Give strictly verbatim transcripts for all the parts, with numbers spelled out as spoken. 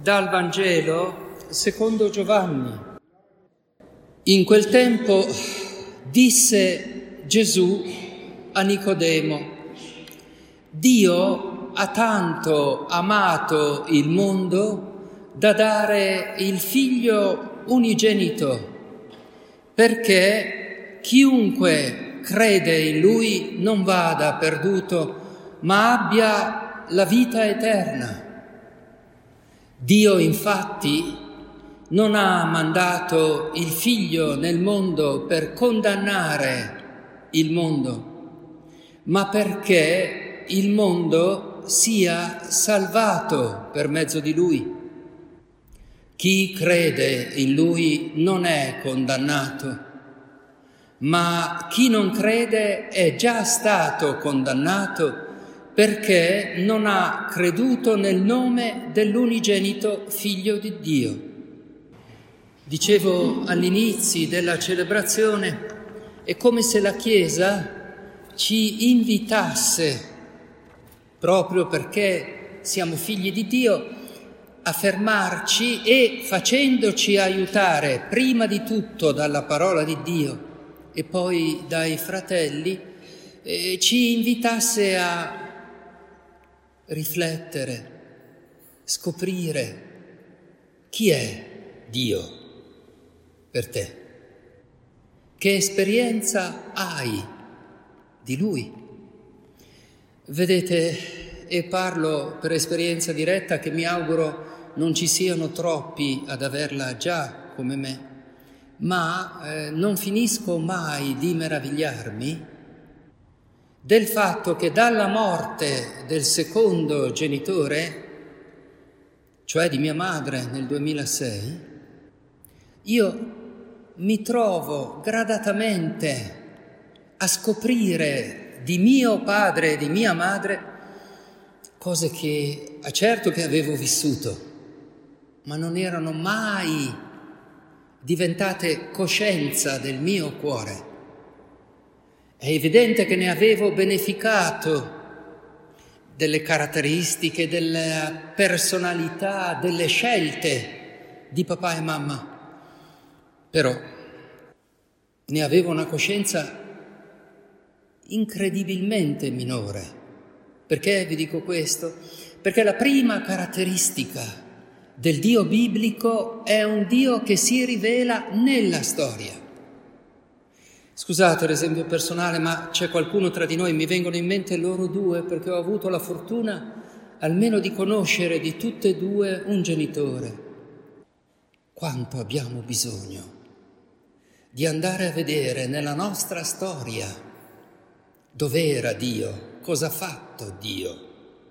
Dal Vangelo secondo Giovanni. In quel tempo disse Gesù a Nicodemo: Dio ha tanto amato il mondo da dare il Figlio unigenito, perché chiunque crede in Lui non vada perduto, ma abbia la vita eterna. Dio infatti non ha mandato il Figlio nel mondo per condannare il mondo, ma perché il mondo sia salvato per mezzo di Lui. Chi crede in Lui non è condannato, ma chi non crede è già stato condannato perché non ha creduto nel nome dell'unigenito Figlio di Dio. Dicevo all'inizio della celebrazione, è come se la Chiesa ci invitasse, proprio perché siamo figli di Dio, a fermarci e, facendoci aiutare prima di tutto dalla parola di Dio e poi dai fratelli, eh, ci invitasse a riflettere, scoprire chi è Dio per te. Che esperienza hai di Lui? Vedete, e parlo per esperienza diretta che mi auguro non ci siano troppi ad averla già come me, ma eh, non finisco mai di meravigliarmi del fatto che dalla morte del secondo genitore, cioè di mia madre nel duemilasei, io mi trovo gradatamente a scoprire di mio padre e di mia madre cose che, certo che avevo vissuto, ma non erano mai diventate coscienza del mio cuore. È evidente che ne avevo beneficato delle caratteristiche, della personalità, delle scelte di papà e mamma, però ne avevo una coscienza incredibilmente minore. Perché vi dico questo? Perché la prima caratteristica del Dio biblico è un Dio che si rivela nella storia. Scusate l'esempio personale, ma c'è qualcuno tra di noi, mi vengono in mente loro due, perché ho avuto la fortuna almeno di conoscere di tutte e due un genitore. Quanto abbiamo bisogno di andare a vedere nella nostra storia dov'era Dio, cosa ha fatto Dio,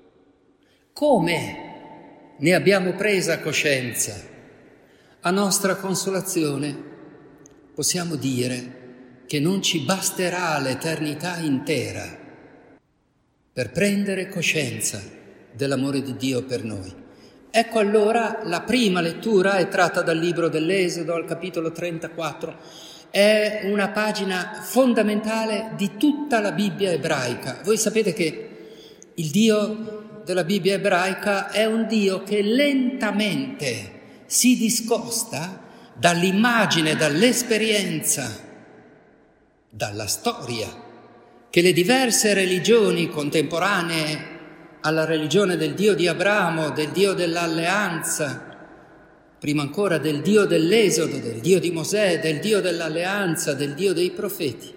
come ne abbiamo presa coscienza. A nostra consolazione possiamo dire che non ci basterà l'eternità intera per prendere coscienza dell'amore di Dio per noi. Ecco allora la prima lettura è tratta dal libro dell'Esodo al capitolo trentaquattro. È una pagina fondamentale di tutta la Bibbia ebraica. Voi sapete che il Dio della Bibbia ebraica è un Dio che lentamente si discosta dall'immagine, dall'esperienza, dalla storia che le diverse religioni contemporanee alla religione del Dio di Abramo, del Dio dell'alleanza, prima ancora del Dio dell'Esodo, del Dio di Mosè, del Dio dell'alleanza, del Dio dei profeti,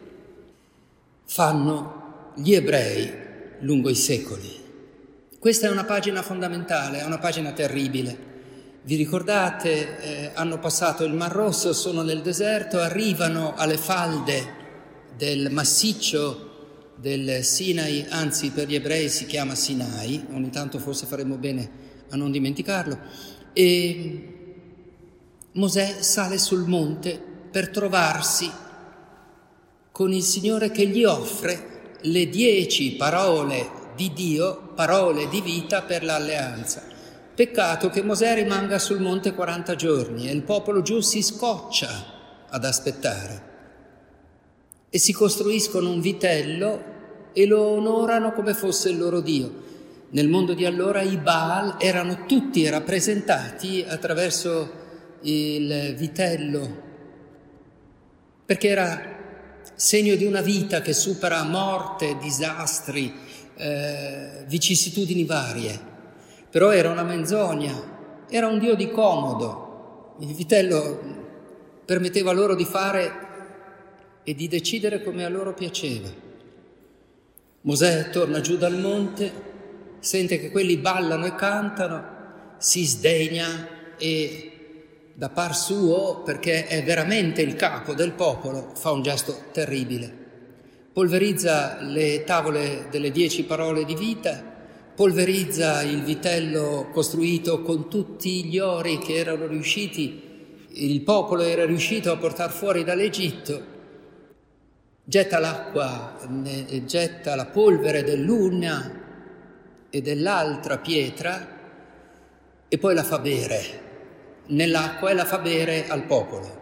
fanno gli ebrei lungo i secoli. Questa è una pagina fondamentale, è una pagina terribile. Vi ricordate, eh, hanno passato il Mar Rosso, sono nel deserto, arrivano alle falde del massiccio del Sinai, anzi per gli ebrei si chiama Sinai, ogni tanto forse faremo bene a non dimenticarlo, e Mosè sale sul monte per trovarsi con il Signore che gli offre le dieci parole di Dio, parole di vita per l'alleanza. Peccato che Mosè rimanga sul monte quaranta giorni e il popolo giù si scoccia ad aspettare. E si costruiscono un vitello e lo onorano come fosse il loro Dio. Nel mondo di allora i Baal erano tutti rappresentati attraverso il vitello, perché era segno di una vita che supera morte, disastri, eh, vicissitudini varie. Però era una menzogna, era un dio di comodo. Il vitello permetteva loro di fare e di decidere come a loro piaceva. Mosè torna giù dal monte, sente che quelli ballano e cantano, si sdegna e da par suo, perché è veramente il capo del popolo, fa un gesto terribile. Polverizza le tavole delle dieci parole di vita, polverizza il vitello costruito con tutti gli ori che erano riusciti, il popolo era riuscito a portare fuori dall'Egitto, getta l'acqua, getta la polvere dell'una e dell'altra pietra e poi la fa bere nell'acqua e la fa bere al popolo.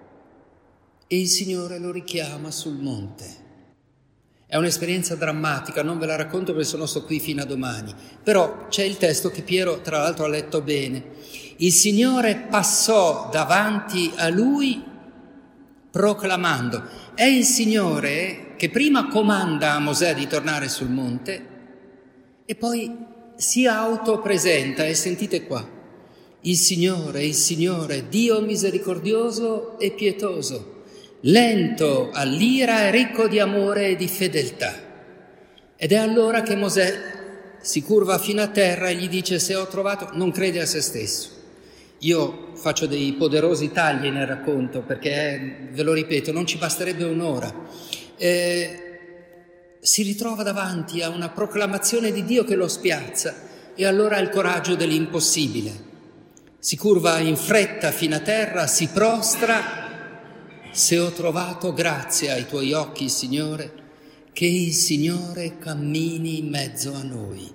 E il Signore lo richiama sul monte. È un'esperienza drammatica, non ve la racconto perché sennò sto qui fino a domani, però c'è il testo che Piero tra l'altro ha letto bene. Il Signore passò davanti a lui proclamando. È il Signore che prima comanda a Mosè di tornare sul monte e poi si autopresenta, e sentite qua, il Signore, il Signore, Dio misericordioso e pietoso, lento all'ira e ricco di amore e di fedeltà. Ed è allora che Mosè si curva fino a terra e gli dice: se ho trovato, non crede a se stesso. Io faccio dei poderosi tagli nel racconto perché, ve lo ripeto, non ci basterebbe un'ora. Eh, si ritrova davanti a una proclamazione di Dio che lo spiazza e allora ha il coraggio dell'impossibile. Si curva in fretta fino a terra, si prostra. Se ho trovato grazia ai tuoi occhi, Signore, che il Signore cammini in mezzo a noi.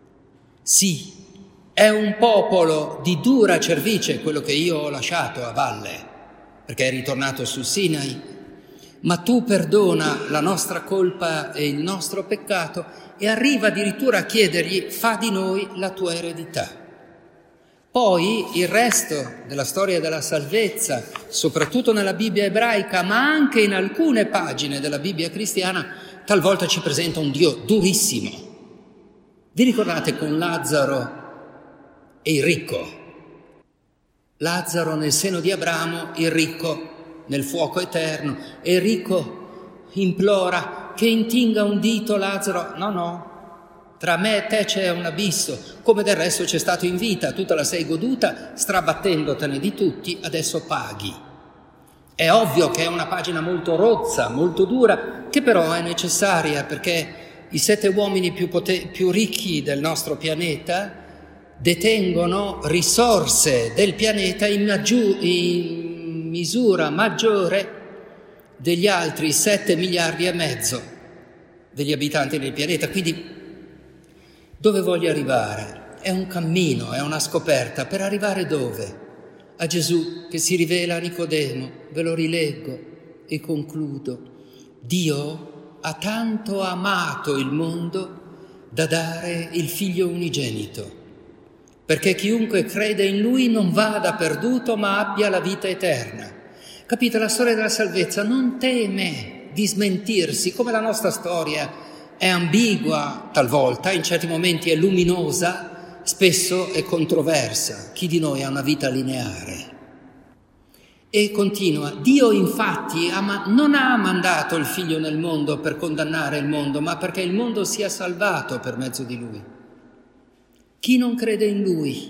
Sì, è un popolo di dura cervice quello che io ho lasciato a valle, perché è ritornato sul Sinai, ma tu perdona la nostra colpa e il nostro peccato e arriva addirittura a chiedergli: fa di noi la tua eredità. Poi il resto della storia della salvezza, soprattutto nella Bibbia ebraica, ma anche in alcune pagine della Bibbia cristiana, talvolta ci presenta un Dio durissimo. Vi ricordate con Lazzaro e il ricco? Lazzaro nel seno di Abramo, il ricco nel fuoco eterno, e il ricco implora che intinga un dito Lazzaro. No, no. Tra me e te c'è un abisso, come del resto c'è stato in vita, tu te la sei goduta strabattendotene di tutti, adesso paghi. È ovvio che è una pagina molto rozza, molto dura, che però è necessaria perché i sette uomini più, poten- più ricchi del nostro pianeta detengono risorse del pianeta in, maggiu- in misura maggiore degli altri sette miliardi e mezzo degli abitanti del pianeta, quindi dove voglio arrivare? È un cammino, è una scoperta. Per arrivare dove? A Gesù che si rivela a Nicodemo. Ve lo rileggo e concludo. Dio ha tanto amato il mondo da dare il Figlio unigenito, perché chiunque crede in Lui non vada perduto ma abbia la vita eterna. Capite? La storia della salvezza non teme di smentirsi, come la nostra storia è ambigua talvolta, in certi momenti è luminosa, spesso è controversa. Chi di noi ha una vita lineare? E continua, Dio infatti ama, non ha mandato il Figlio nel mondo per condannare il mondo, ma perché il mondo sia salvato per mezzo di Lui. Chi non crede in Lui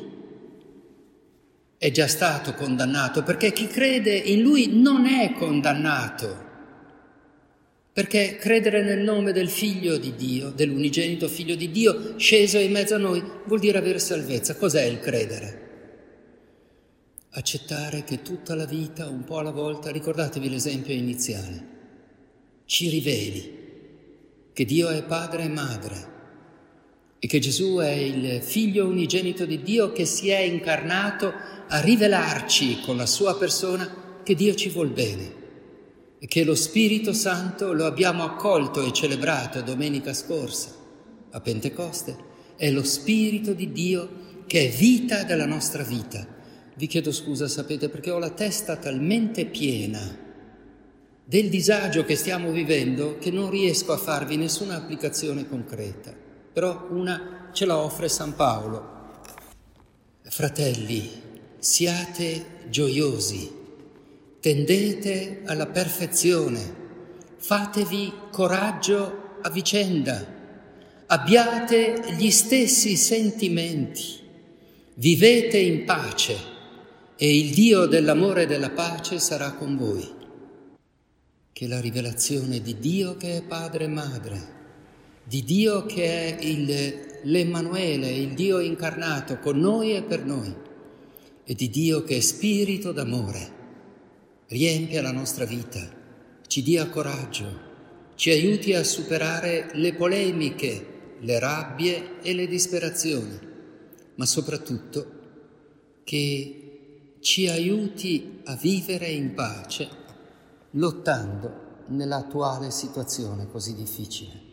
è già stato condannato, perché chi crede in Lui non è condannato. Perché credere nel nome del Figlio di Dio, dell'unigenito Figlio di Dio, sceso in mezzo a noi, vuol dire avere salvezza. Cos'è il credere? Accettare che tutta la vita, un po' alla volta, ricordatevi l'esempio iniziale, ci riveli che Dio è Padre e Madre e che Gesù è il Figlio unigenito di Dio che si è incarnato a rivelarci con la sua persona che Dio ci vuol bene. E che lo Spirito Santo lo abbiamo accolto e celebrato domenica scorsa a Pentecoste, è lo Spirito di Dio che è vita della nostra vita. Vi chiedo scusa, sapete, perché ho la testa talmente piena del disagio che stiamo vivendo che non riesco a farvi nessuna applicazione concreta. Però una ce la offre San Paolo. Fratelli, siate gioiosi, tendete alla perfezione, fatevi coraggio a vicenda, abbiate gli stessi sentimenti, vivete in pace e il Dio dell'amore e della pace sarà con voi. Che la rivelazione di Dio che è Padre e Madre, di Dio che è il, l'Emmanuele, il Dio incarnato con noi e per noi, e di Dio che è Spirito d'amore, riempia la nostra vita, ci dia coraggio, ci aiuti a superare le polemiche, le rabbie e le disperazioni, ma soprattutto che ci aiuti a vivere in pace lottando nell'attuale situazione così difficile.